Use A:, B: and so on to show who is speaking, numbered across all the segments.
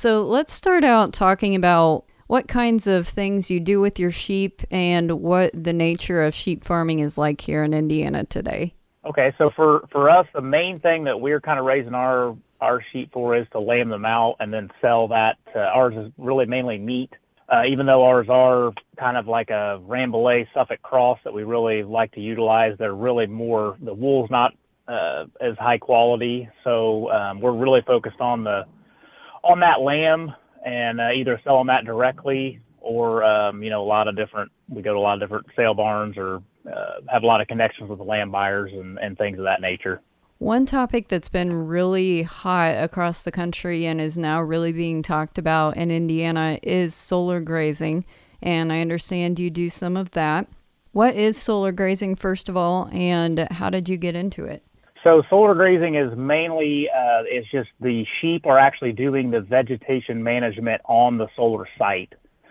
A: So let's start out talking about what kinds of things you do with your sheep and what the nature of sheep farming is like here in Indiana today.
B: Okay, so for us, the main thing that we're kind of raising our sheep for is to lamb them out and then sell that. Ours is really mainly meat, even though ours are kind of like a Rambouillet Suffolk cross that we really like to utilize. They're really more, the wool's not as high quality, so we're really focused on that lamb and either selling that directly or we go to a lot of different sale barns or have a lot of connections with the lamb buyers and things of that nature.
A: One topic that's been really hot across the country and is now really being talked about in Indiana is solar grazing, and I understand you do some of that. What is solar grazing, first of all, and how did you get into it?
B: So solar grazing is mainly, it's just the sheep are actually doing the vegetation management on the solar site.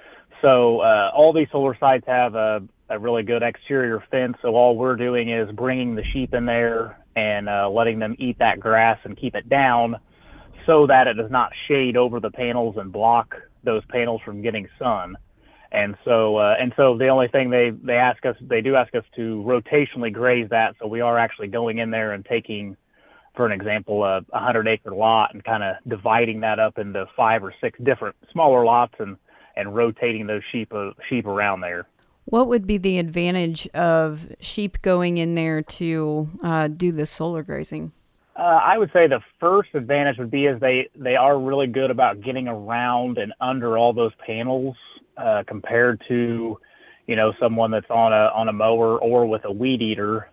B: So all these solar sites have a really good exterior fence. So all we're doing is bringing the sheep in there and letting them eat that grass and keep it down so that it does not shade over the panels and block those panels from getting sun. And so the only thing they do ask us to rotationally graze that. So we are actually going in there and taking, for an example, a 100-acre lot and kind of dividing that up into 5 or 6 different smaller lots and rotating those sheep around there.
A: What would be the advantage of sheep going in there to do the solar grazing?
B: I would say the first advantage would be is they are really good about getting around and under all those panels compared to, someone that's on a mower or with a weed eater.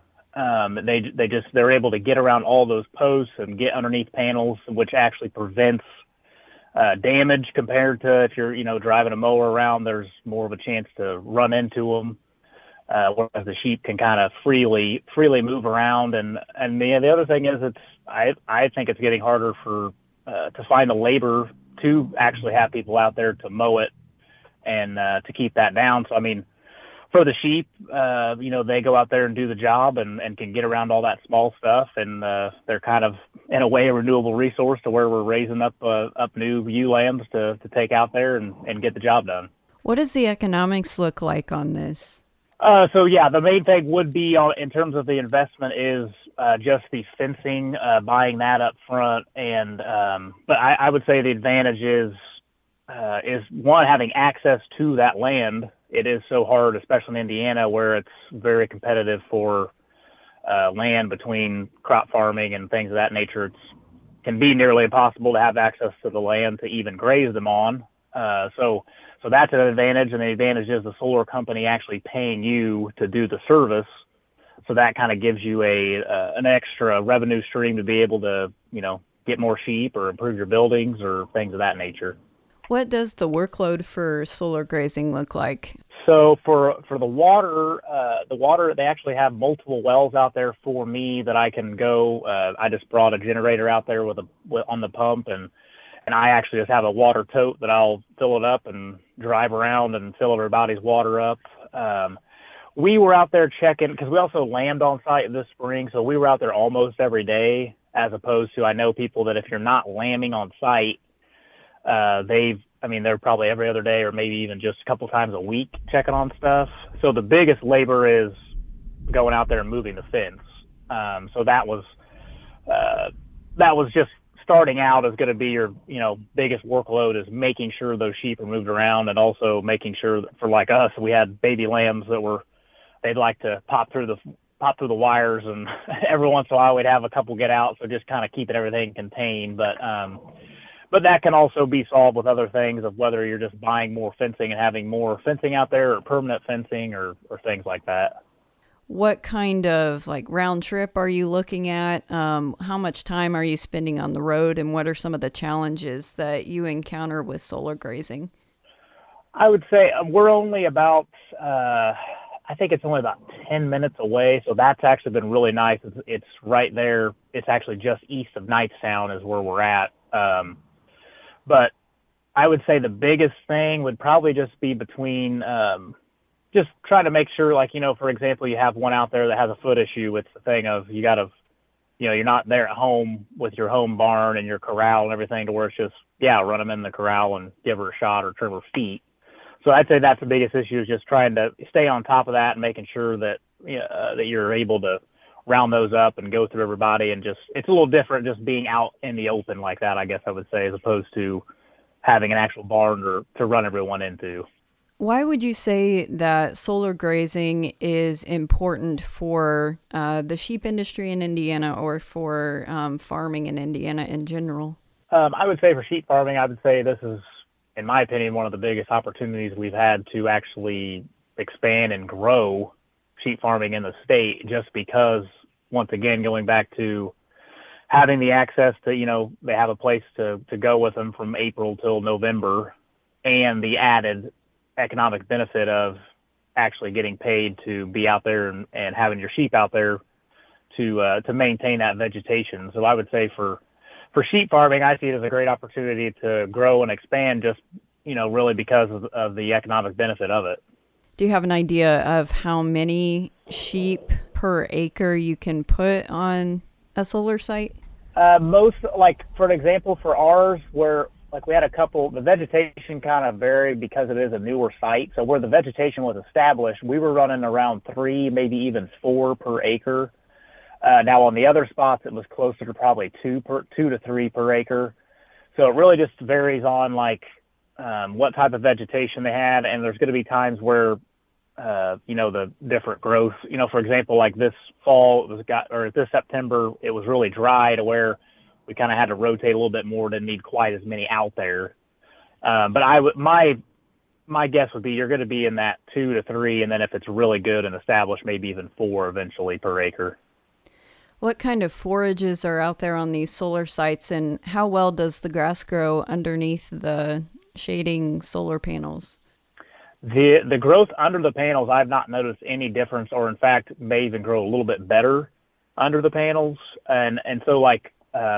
B: They're able to get around all those posts and get underneath panels, which actually prevents damage compared to if you're, driving a mower around. There's more of a chance to run into them, whereas the sheep can kind of freely move around. And the other thing is I think it's getting harder to find the labor to actually have people out there to mow it and to keep that down. So, I mean, for the sheep, they go out there and do the job and can get around all that small stuff. And they're kind of, in a way, a renewable resource to where we're raising up new ewe lambs to take out there and get the job done.
A: What does the economics look like on this?
B: The main thing would be in terms of the investment is just the fencing, buying that up front. But I would say the advantage is one, having access to that land. It is so hard, especially in Indiana, where it's very competitive for land between crop farming and things of that nature. It can be nearly impossible to have access to the land to even graze them on. So that's an advantage, and the advantage is the solar company actually paying you to do the service. So that kind of gives you an extra revenue stream to be able to, get more sheep or improve your buildings or things of that nature.
A: What does the workload for solar grazing look like?
B: So for the water, they actually have multiple wells out there for me that I can go. I just brought a generator out there on the pump, and I actually just have a water tote that I'll fill it up and drive around and fill everybody's water up. We were out there checking because we also lambed on site this spring, so we were out there almost every day. As opposed to, I know people that if you're not lambing on site, they're probably every other day or maybe even just a couple times a week checking on stuff. So the biggest labor is going out there and moving the fence. So that was just starting out is going to be your, biggest workload is making sure those sheep are moved around, and also making sure that for like us, we had baby lambs that they'd like to pop through the wires, and every once in a while we'd have a couple get out. So just kind of keeping everything contained. But that can also be solved with other things of whether you're just buying more fencing and having more fencing out there or permanent fencing or things like that.
A: What kind of round trip are you looking at? How much time are you spending on the road, and what are some of the challenges that you encounter with solar grazing?
B: I would say we're only about, I think it's only about 10 minutes away. So that's actually been really nice. It's right there. It's actually just east of Knightstown is where we're at. But I would say the biggest thing would probably just be between just trying to make sure, for example, you have one out there that has a foot issue. It's the thing of you got to you're not there at home with your home barn and your corral and everything to where it's just, yeah, run them in the corral and give her a shot or trim her feet. So I'd say that's the biggest issue, is just trying to stay on top of that and making sure that that you're able to round those up and go through everybody. And just, it's a little different just being out in the open like that, I guess I would say, as opposed to having an actual barn to run everyone into.
A: Why would you say that solar grazing is important for the sheep industry in Indiana, or for farming in Indiana in general?
B: I would say for sheep farming, I would say this is, in my opinion, one of the biggest opportunities we've had to actually expand and grow sheep farming in the state, just because, once again, going back to having the access to, they have a place to go with them from April till November, and the added economic benefit of actually getting paid to be out there and having your sheep out there to maintain that vegetation. So I would say for sheep farming, I see it as a great opportunity to grow and expand, just, really because of the economic benefit of it.
A: Do you have an idea of how many sheep per acre you can put on a solar site?
B: Most, like, for an example, for ours, where, like, we had a couple, the vegetation kind of varied because it is a newer site. So where the vegetation was established, we were running around 3, maybe even 4 per acre. Now on the other spots, it was closer to probably 2 to 3 per acre. So it really just varies on, like, what type of vegetation they had. And there's going to be times where, the different growth, for example, like this fall, this September, it was really dry to where we kind of had to rotate a little bit more, didn't need quite as many out there. But my guess would be you're going to be in that 2 to 3. And then if it's really good and established, maybe even 4 eventually per acre.
A: What kind of forages are out there on these solar sites, and how well does the grass grow underneath the shading solar panels?
B: The growth under the panels, I've not noticed any difference, or in fact may even grow a little bit better under the panels. And so, like,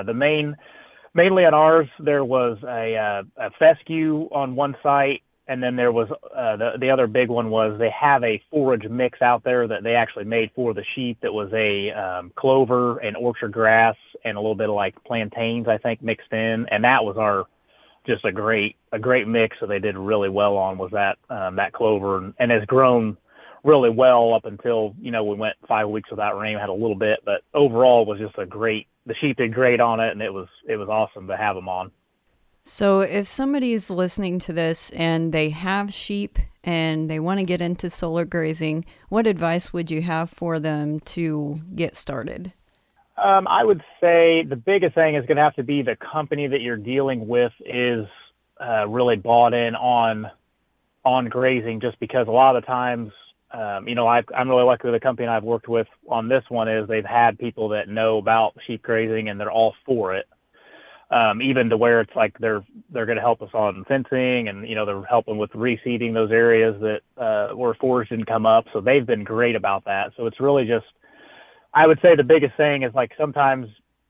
B: mainly on ours, there was a fescue on one site, and then there was the other big one was they have a forage mix out there that they actually made for the sheep, that was a clover and orchard grass and a little bit of, like, plantains, I think, mixed in. And that was just a great mix that they did really well on, was that clover, and has grown really well up until, we went 5 weeks without rain, had a little bit, but overall was just the sheep did great on it, and it was awesome to have them on.
A: So if somebody's listening to this and they have sheep and they want to get into solar grazing, what advice would you have for them to get started?
B: I would say the biggest thing is going to have to be the company that you're dealing with is really bought in on grazing, just because a lot of the times, I'm really lucky with the company I've worked with on this one, is they've had people that know about sheep grazing and they're all for it. Even to where it's like they're going to help us on fencing, and they're helping with reseeding those areas that where forage didn't come up. So they've been great about that. So it's really just, I would say the biggest thing is, like, sometimes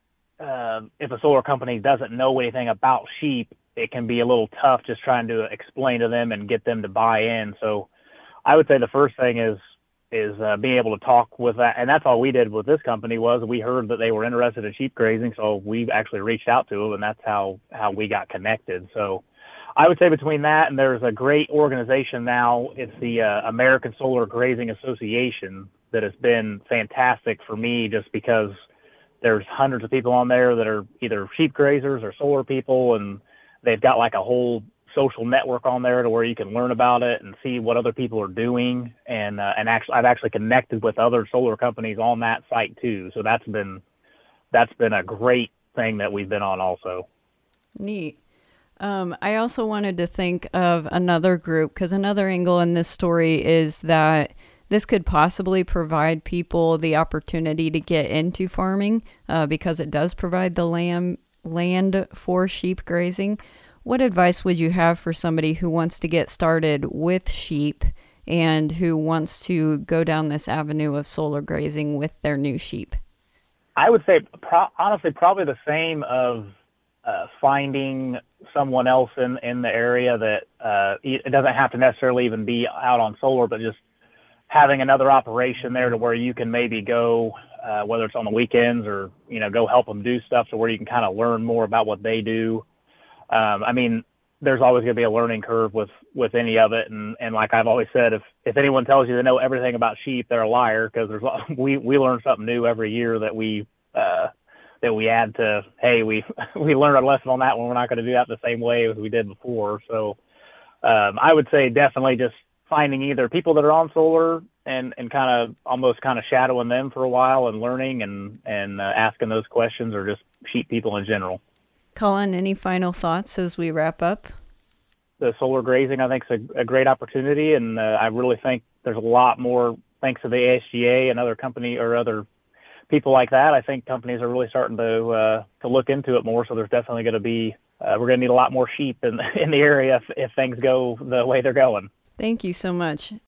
B: if a solar company doesn't know anything about sheep, it can be a little tough just trying to explain to them and get them to buy in. So I would say the first thing is being able to talk with that. And that's all we did with this company, was we heard that they were interested in sheep grazing. So we actually reached out to them, and that's how we got connected. So I would say between that, and there's a great organization now, it's the American Solar Grazing Association, that has been fantastic for me, just because there's hundreds of people on there that are either sheep grazers or solar people, and they've got like a whole social network on there to where you can learn about it and see what other people are doing. And actually, I've actually connected with other solar companies on that site too. So that's been a great thing that we've been on also.
A: Neat. I also wanted to think of another group, because another angle in this story is that this could possibly provide people the opportunity to get into farming because it does provide the land for sheep grazing. What advice would you have for somebody who wants to get started with sheep and who wants to go down this avenue of solar grazing with their new sheep?
B: I would say, honestly, probably the same of finding someone else in the area that it doesn't have to necessarily even be out on solar, but just having another operation there to where you can maybe go whether it's on the weekends or, go help them do stuff to where you can kind of learn more about what they do. I mean, there's always going to be a learning curve with any of it. And like I've always said, if anyone tells you they know everything about sheep, they're a liar, because we learn something new every year that we add to, hey, we learned our lesson on that one. We're not going to do that the same way as we did before. So I would say definitely just finding either people that are on solar and kind of almost kind of shadowing them for a while and learning and asking those questions, or just sheep people in general.
A: Colin, any final thoughts as we wrap up?
B: The solar grazing, I think, is a great opportunity, and I really think there's a lot more, thanks to the ASGA and other company or other people like that. I think companies are really starting to look into it more. So there's definitely going to be we're going to need a lot more sheep in the area if things go the way they're going.
A: Thank you so much.